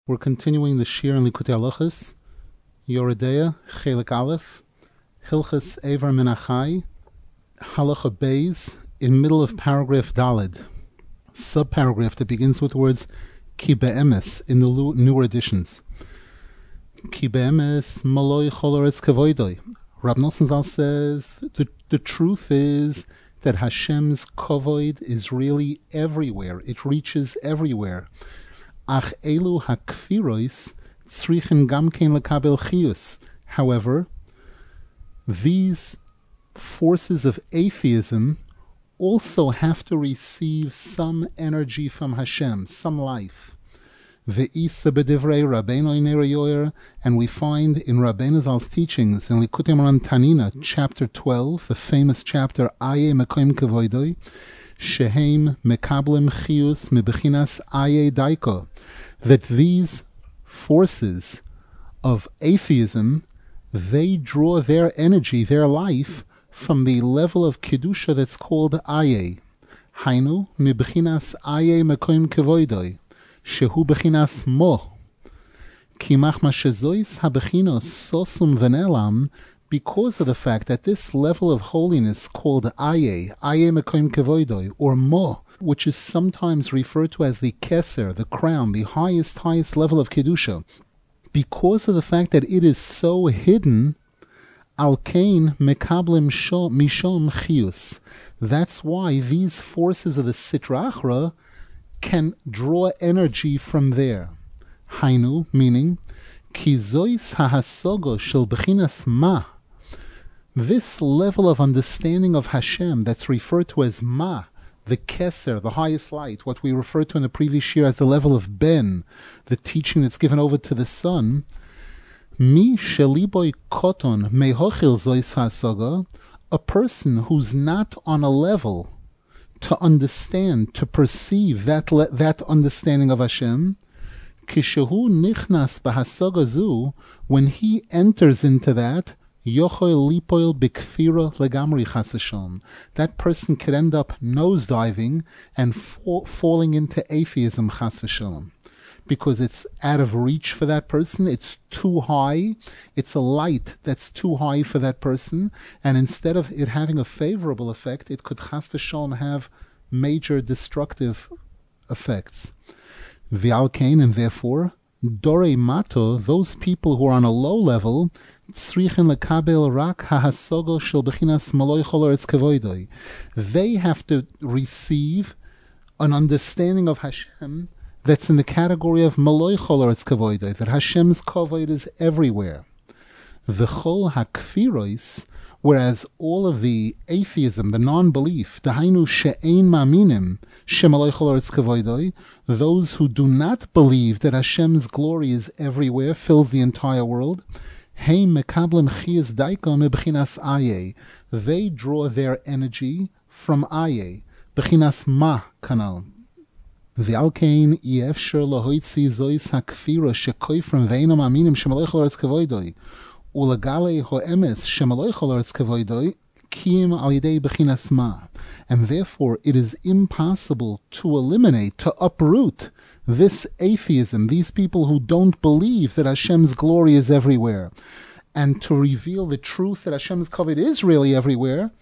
We're continuing the Shir in Likutei Halachos, Yoredeya, Chelik Aleph, Hilchos Eivar Min HaChai, Halacha Beis, in middle of paragraph Daled, subparagraph that begins with the words Ki Be'emes in the newer editions. Ki Be'emes Maloi Chol Haaretz Kavoidoi. Rab Nosson Zal says the truth is that Hashem's kavod is really everywhere. It reaches everywhere. Ach elu hakfirois tzrichen gamkein lekabel chiyus. However, these forces of atheism also have to receive some energy from Hashem, some life. Ve'isa b'divrei Rabbeinu Ner Yoyer, and we find in Rabbeinu Zal's teachings in Likutei Moharan Tanina, chapter 12, the famous chapter Aye Mekoim Kavoidoi, Shehem Mekablim Chiyus Mebechinas Aye Daiko, that these forces of atheism, they draw their energy, their life, from the level of Kedusha that's called Aye. Hainu Mebechinas Aye Mekoim Kavoidoi, Shehu Bechinas Mo. Kimach Mashezois Habechinos Sosum Venelam, because of the fact that this level of holiness called Aye Mekoim Kevoidoi, or Mo, which is sometimes referred to as the Keser, the crown, the highest level of Kedusha, because of the fact that it is so hidden, Alkein Mekablim Mishom Chiyus. That's why these forces of the Sitra Achra can draw energy from there. Hainu, meaning, Kizois hahasogo shel bechinas ma. This level of understanding of Hashem that's referred to as ma, the keser, the highest light, what we referred to in the previous year as the level of ben, the teaching that's given over to the Son, mi sheliboy koton mehochil zois hahasogo, a person who's not on a level to understand, to perceive that understanding of Hashem, kishehu nichnas b'hasaga zu, when he enters into that, yochel lipoil b'kfira legamri chas v'shalom, that person could end up nosediving and falling into atheism chas v'shalom, because it's out of reach for that person, it's too high, it's a light that's too high for that person, and instead of it having a favorable effect, it could chas v'shalom have major destructive effects. V'alkein, and therefore, dorei mato, those people who are on a low level, tzrichen lekabel rak hahasogo shel bechinas maloi chol haaretz kevoidoi. They have to receive an understanding of Hashem that's in the category of maloi chol haaretz kevoidoi, that Hashem's kavod is everywhere. V'chol hakfirois, whereas all of the atheism, the non-belief, dahainu she'ein ma'aminim shemaloi chol haaretz kevoidoi, those who do not believe that Hashem's glory is everywhere, fills the entire world, hey mekablim chiyas daiko mebechinas aye, they draw their energy from aye, bechinas ma kanal. V'alkein yefsher lahoitzi zois hakfira shekoifrim ve'eino ma'aminim shemaloi chol haaretz kevoidoi, ulagale ho'emes shemaloi chol haaretz kevoidoi kiyim al yidei bechinas ma, and therefore it is impossible to eliminate, to uproot this atheism, these people who don't believe that Hashem's glory is everywhere, and to reveal the truth that Hashem's kavod is really everywhere,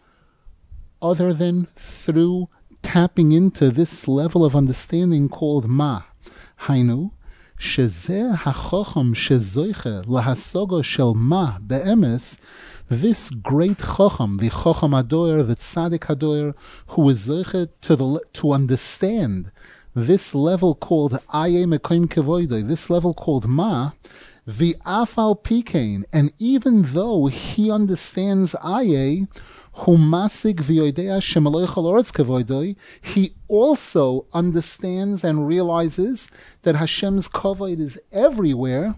other than through tapping into this level of understanding called ma. Hainu shezeh hachocham shezoiche lahasogo shel ma be'emes, this great chocham, the chocham hadoer, the tzaddik hadoer, who is zoiche to understand this level called aye mekoim kevoidoi, this level called ma, the afal pikein, and even though he understands aye, humasig v'yoidea shemaloi chol haaretz kevoidoi, he also understands and realizes that Hashem's kavod is everywhere.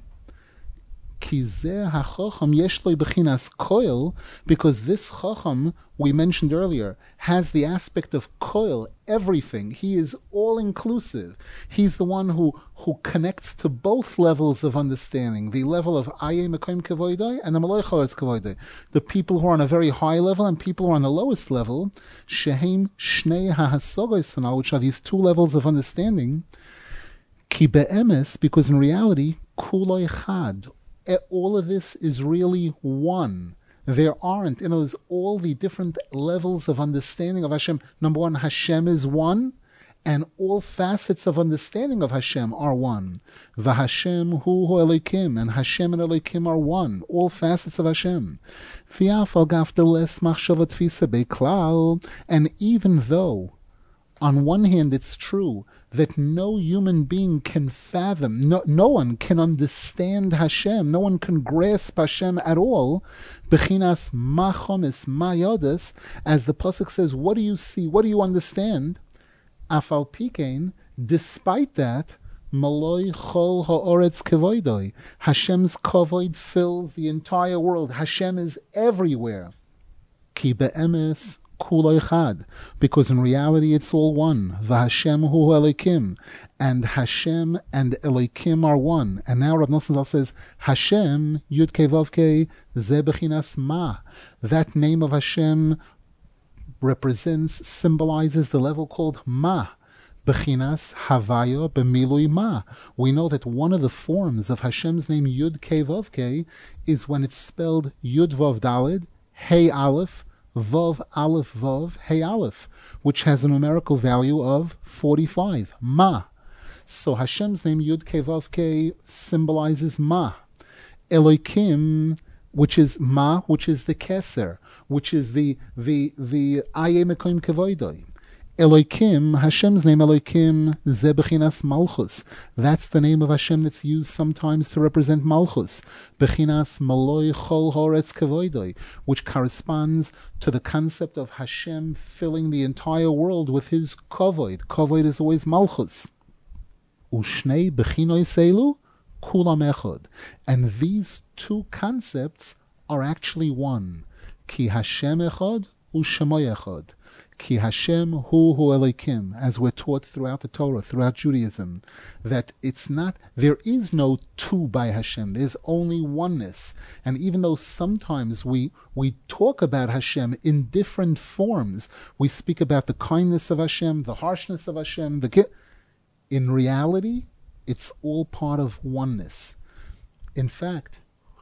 Kizeh hachocham yesh lo bechinas koil, because this chocham we mentioned earlier has the aspect of koil, everything. He is all inclusive. He's the one who connects to both levels of understanding, the level of aye mekoim kevoidoi and the maloi chol haaretz kevoidoi. The people who are on a very high level and people who are on the lowest level, shehem shnei hahasogos, which are these two levels of understanding. Ki be'emes, because in reality, kulo echad, all of this is really one. There aren't, in other words, all the different levels of understanding of Hashem. Number one, Hashem is one, and all facets of understanding of Hashem are one. V'Hashem hu Elokim, and Hashem and Elokim are one. All facets of Hashem. V'yaf al gaf deles machshava tfisa beklal, and even though, on one hand, it's true that no human being can fathom, no one can understand Hashem, no one can grasp Hashem at all. Bechinas ma chomes ma yodes, as the pasuk says, what do you see, what do you understand? Afal pikein, despite that, maloi chol ha'oretz kevoidoi, Hashem's kavod fills the entire world. Hashem is everywhere. Ki be'emes kulo echad, because in reality it's all one. V'Hashem hu Elokim, and Hashem and Elokim are one. And now Rav Nosson Zal says, Hashem, Yud Kei Vav Kei, ze bechinas ma. That name of Hashem represents, symbolizes the level called ma. Bechinas Havaya B'milui Ma. We know that one of the forms of Hashem's name Yud Kei Vav Kei is when it's spelled Yud Vav Daled, Hey Aleph, Vav Aleph Vav Hey Aleph, which has a numerical value of 45. Ma. So Hashem's name Yud Kei Vav Kei symbolizes Ma. Elokim, which is Ma, which is the Keser, which is the Aye Mekoim Kevoidoi. Elokim, Hashem's name Elokim, ze bechinas Malchus. That's the name of Hashem that's used sometimes to represent Malchus. Bechinas Maloi Chol Horetz Kevoidoi, which corresponds to the concept of Hashem filling the entire world with His Kavod. Kavod is always Malchus. Ushnei bechinoi seilu kulam echod. And these two concepts are actually one. Ki Hashem echod u'shemoy echod. Ki Hashem hu Elokim, as we're taught throughout the Torah, throughout Judaism, that it's not, there is no two by Hashem, there's only oneness. And even though sometimes we talk about Hashem in different forms, we speak about the kindness of Hashem, the harshness of Hashem, in reality, it's all part of oneness. In fact,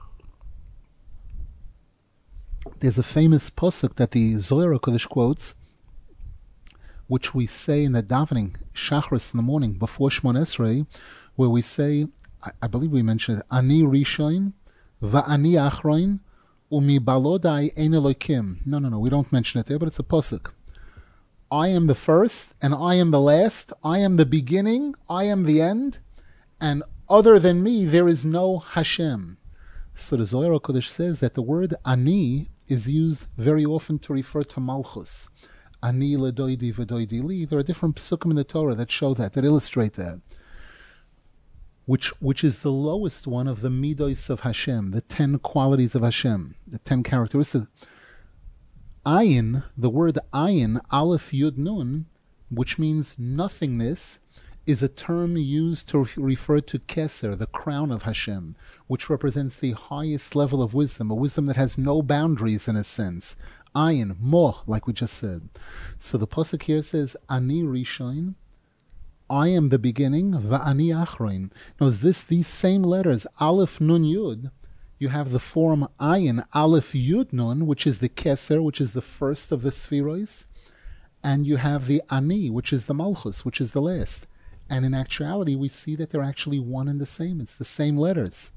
there's a famous pasuk that the Zohar HaKadosh quotes, which we say in the davening, Shachris in the morning, before Shmon Esrei, where we say, I believe we mentioned it, Ani Rishon, Va'ani Achroin, Umi Balodai Ein Elokim. No, we don't mention it there, but it's a pasuk. I am the first, and I am the last, I am the beginning, I am the end, and other than me, there is no Hashem. So the Zohar HaKadosh says that the word Ani is used very often to refer to Malchus. Ani ledoidi v'doidi li. There are different psukim in the Torah that show that illustrate that. Which is the lowest one of the midos of Hashem, the 10 qualities of Hashem, the 10 characteristics. Ayin, the word ayin, Aleph Yud Nun, which means nothingness, is a term used to refer to Keser, the crown of Hashem, which represents the highest level of wisdom, a wisdom that has no boundaries in a sense. Ayin, Mo, like we just said. So the pasuk here says, Ani Rishon, I am the beginning, Va'ani Achroin. Now, these same letters, Aleph Nun Yud, you have the form Ayin, Aleph Yud Nun, which is the Keser, which is the first of the Spherois, and you have the Ani, which is the Malchus, which is the last. And in actuality, we see that they're actually one and the same. It's the same letters.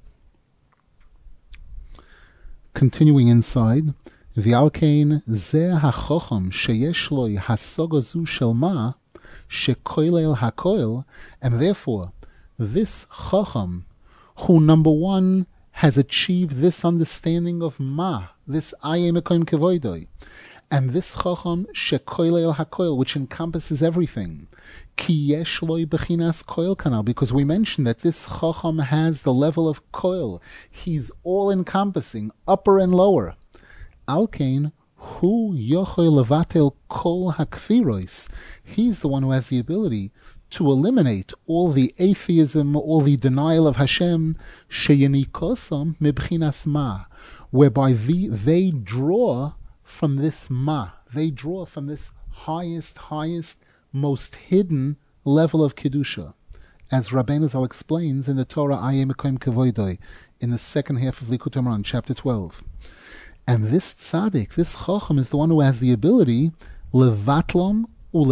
Continuing inside, V'alkein zeh ha'chocham sheyesh loi hasoga zu shel ma shekoilel hakoil, and therefore this chocham, who number one has achieved this understanding of ma, this ayem ekoim kevoidoi, and this chocham shekoilel hakoil, which encompasses everything, ki yesh loi bechinas koil kanal, because we mentioned that this chocham has the level of koil. He's all encompassing, upper and lower. Alkein hu yochoi levatel kol hakfirois. He's the one who has the ability to eliminate all the atheism, all the denial of Hashem, sheyenikosam mebchinas ma, whereby they draw from this ma, they draw from this highest, most hidden level of Kedusha. as Rabbeinu Zal explains in the Torah Aye Mekoim Kevoidoi, in the second half of Likutei Moharan, chapter 12. And this tzaddik, this chacham, is the one who has the ability levatlom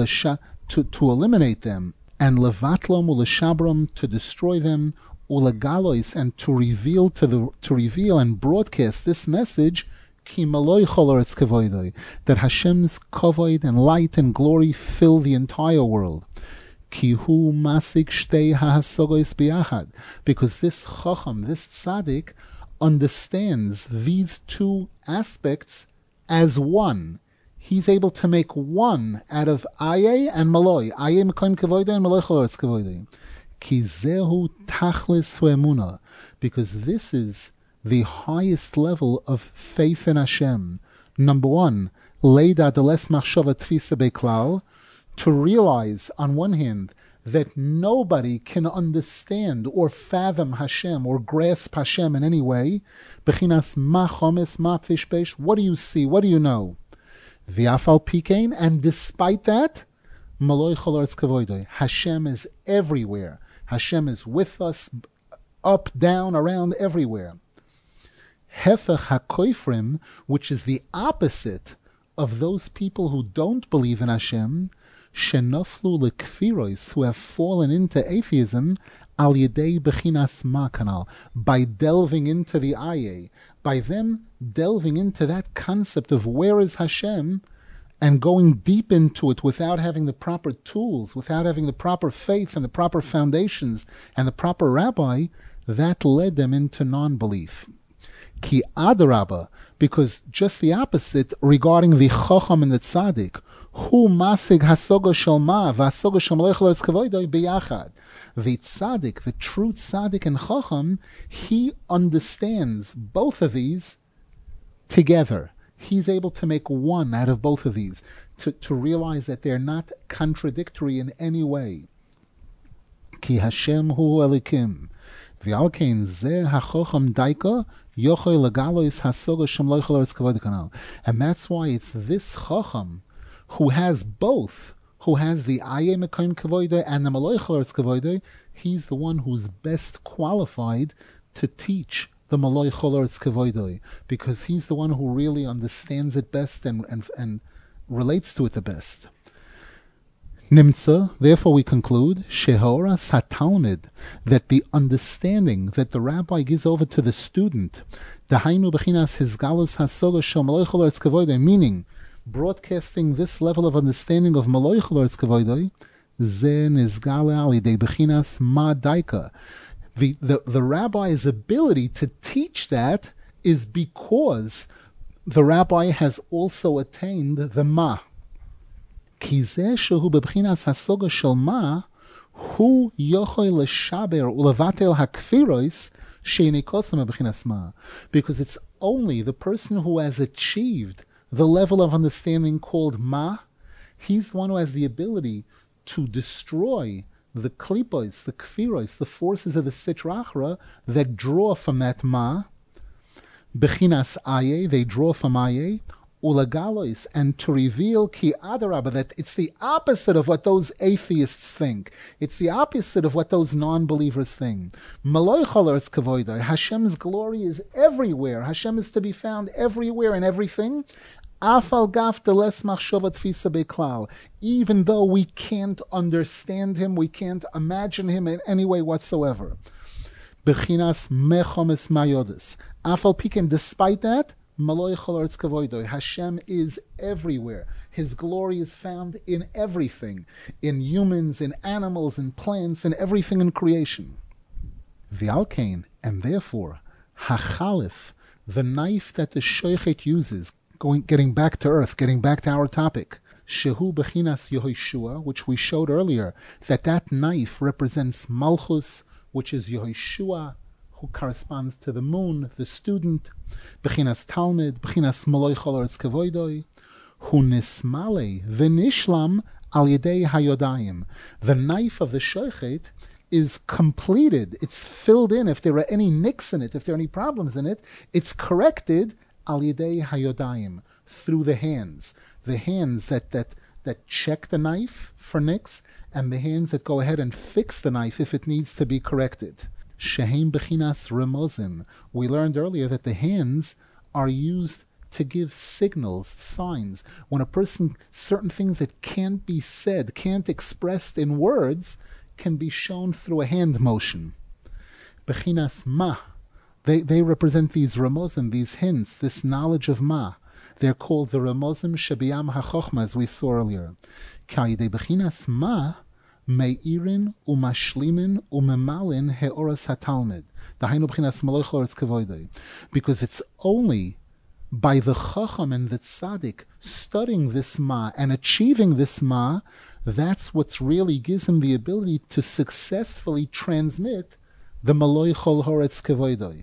to eliminate them, and levatlom uleshabram, to destroy them, ulegalois, and to reveal and broadcast this message, ki maloi choloretz kevoidoi, that Hashem's kavod and light and glory fill the entire world. Ki hu masik shtei hahasogois biyachad, because this chacham, this tzaddik, understands these two aspects as one. He's able to make one out of Aye and Maloi. Aye Mekoim Kevoidoi and Maloi Choloretz Kevoidoi. Ki zehu tachlis hu'emuna, because this is the highest level of faith in Hashem. Number one, leida deles machshava tfisa beklal, to realize on one hand that nobody can understand or fathom Hashem or grasp Hashem in any way. Bechinas ma chomes ma pishpesh, what do you see? What do you know? V'afal pikein, and despite that, maloi choloretz kevoidoi, Hashem is everywhere. Hashem is with us, up, down, around, everywhere. Hefech hakoifrim, which is the opposite of those people who don't believe in Hashem, shenoflu lekfirois, who have fallen into atheism, al yedei bechinas makanal, by delving into the Aye, by them delving into that concept of where is Hashem, and going deep into it without having the proper tools, without having the proper faith and the proper foundations and the proper rabbi, that led them into non-belief. Ki adarabba, because just the opposite regarding the chacham and the tzaddik, hu masig hasoga shalma v'hasoga shalmalei choloretz kevoidoi biyachad. The tzaddik, the true tzaddik and chacham, he understands both of these together. He's able to make one out of both of these, to realize that they're not contradictory in any way. Ki Hashem hu elikim, v'alkein zeh hachacham daika yochoi legalois hasoga shalmalei choloretz kevoidoi kanal. And that's why it's this chacham who has both, who has the Aye Mekoim Kevoidoi and the Maloi Choloretz Kevoidoi. He's the one who's best qualified to teach the Maloi Choloretz Kevoidoi, because he's the one who really understands it best and relates to it the best. Nimtza, therefore we conclude, Shehora Satalmid, that the understanding that the rabbi gives over to the student, Dahainu Bechinas Hizgalus Hasoga Shel Maloi Choloretz Kevoidoi, meaning broadcasting this level of understanding of Maloi Choloretz Kevoidoi, Ze Nizgale Alidei Bechinas Ma Daika. The rabbi's ability to teach that is because the rabbi has also attained the Ma. Ki Ze Shehu Bechinas Hasoga Shel Ma, Hu Yochoi Leshaber Ulevatel Hakfirois Sheinikosim Bechinas Ma. Because it's only the person who has achieved the level of understanding called Ma, he's the one who has the ability to destroy the klipos, the kfiros, the forces of the sitra achra that draw from that Ma. Bechinas Aye, they draw from Aye, ulagalois, and to reveal ki adarabba, that it's the opposite of what those atheists think. It's the opposite of what those non-believers think. Maloi choloretz kevoidoi, Hashem's glory is everywhere. Hashem is to be found everywhere and everything. Afal gaf deles machshava tfisa beklal. Even though we can't understand him, we can't imagine him in any way whatsoever. Bechinas mechomes mayodes. Afal piken, despite that, maloi choloretz kevoidoi, Hashem is everywhere. His glory is found in everything, in humans, in animals, in plants, in everything in creation. V'alkein, and therefore, hachalif, the knife that the shoichet uses, getting back to earth, getting back to our topic, Shehu Bechinas Yehoshua, which we showed earlier, that knife represents Malchus, which is Yehoshua, who corresponds to the moon, the student, Bechinas Talmud, Bechinas Maloi Choloretz Kevoidoi, Hu Nismale V'nishlam Al Yedei Hayodayim. The knife of the shoichet is completed, it's filled in. If there are any nicks in it, if there are any problems in it, it's corrected Al Yedei Hayodayim, through the hands that that check the knife for nicks, and the hands that go ahead and fix the knife if it needs to be corrected. Shehem bechinas remozim. We learned earlier that the hands are used to give signals, signs. When a person, certain things that can't be said, can't expressed in words, can be shown through a hand motion. Bechinas ma. They represent these remozim, these hints, this knowledge of ma. They're called the remozim shebiyam hachochma, as we saw earlier. Ka'idei bechinas ma, meirin umashlimin umemalin heoras hatalmid. Dahainu bechinas malach oretz kevoidei. Because it's only by the chacham and the tzaddik studying this ma and achieving this ma, that's what really gives him the ability to successfully transmit the maloi chol horetz kevoidei.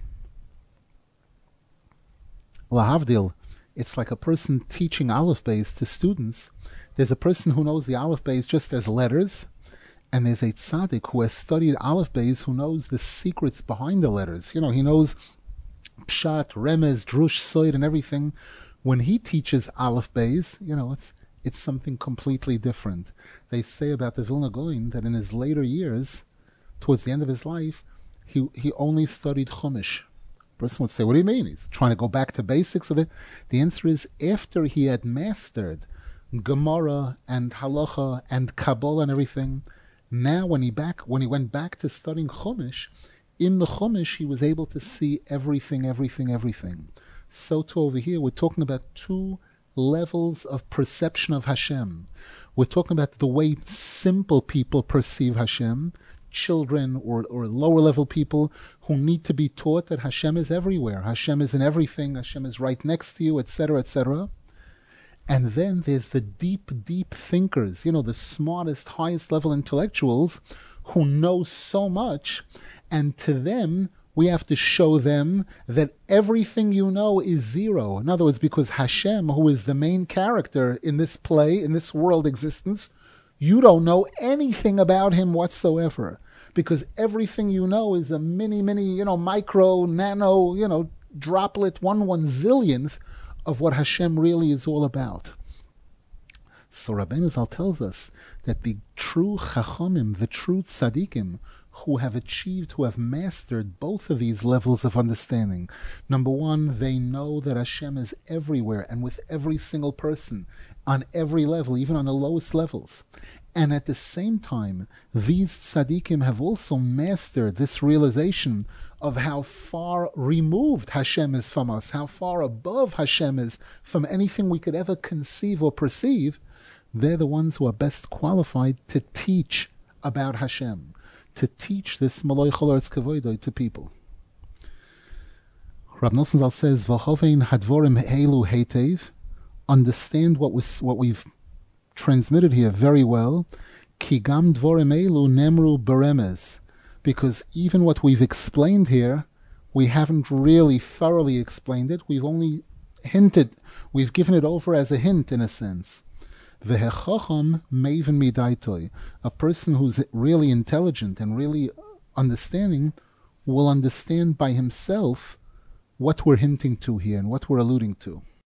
Lahavdil, it's like a person teaching Aleph Beis to students. There's a person who knows the Aleph Beis just as letters, and there's a tzaddik who has studied Aleph Beis who knows the secrets behind the letters. He knows pshat, remez, drush, soid, and everything. When he teaches Aleph Beis, it's something completely different. They say about the Vilna Gaon that in his later years, towards the end of his life, he only studied Chumash. A person would say, what do you mean? He's trying to go back to basics of it. The answer is, after he had mastered Gemara and Halacha and Kabbalah and everything, now when he went back to studying Chumash, in the Chumash he was able to see everything. So too over here, we're talking about two levels of perception of Hashem. We're talking about the way simple people perceive Hashem, children or lower level people who need to be taught that Hashem is everywhere. Hashem is in everything. Hashem is right next to you, etc., etc. And then there's the deep thinkers, the smartest, highest level intellectuals who know so much, and to them, we have to show them that everything you know is zero. In other words, because Hashem, who is the main character in this play, in this world existence, you don't know anything about him whatsoever. Because everything you know is a mini, micro, nano, droplet, one zillionth of what Hashem really is all about. So Rabbeinu Zal tells us that the true chachomim, the true tzaddikim, who have achieved, who have mastered both of these levels of understanding. Number one, they know that Hashem is everywhere and with every single person, on every level, even on the lowest levels. And at the same time, these tzaddikim have also mastered this realization of how far removed Hashem is from us, how far above Hashem is from anything we could ever conceive or perceive. They're the ones who are best qualified to teach about Hashem, to teach this Maloi Chol Aretz Kevoidoi to people. Rab Nosson Zal says, V'hovein hadvorim heilu heitev, understand what we've transmitted here very well, Ki gam dvorim eilu nemru beremez, because even what we've explained here, we haven't really thoroughly explained it. We've only hinted, we've given it over as a hint in a sense. V'hechacham meivin midaitoi, a person who's really intelligent and really understanding will understand by himself what we're hinting to here and what we're alluding to.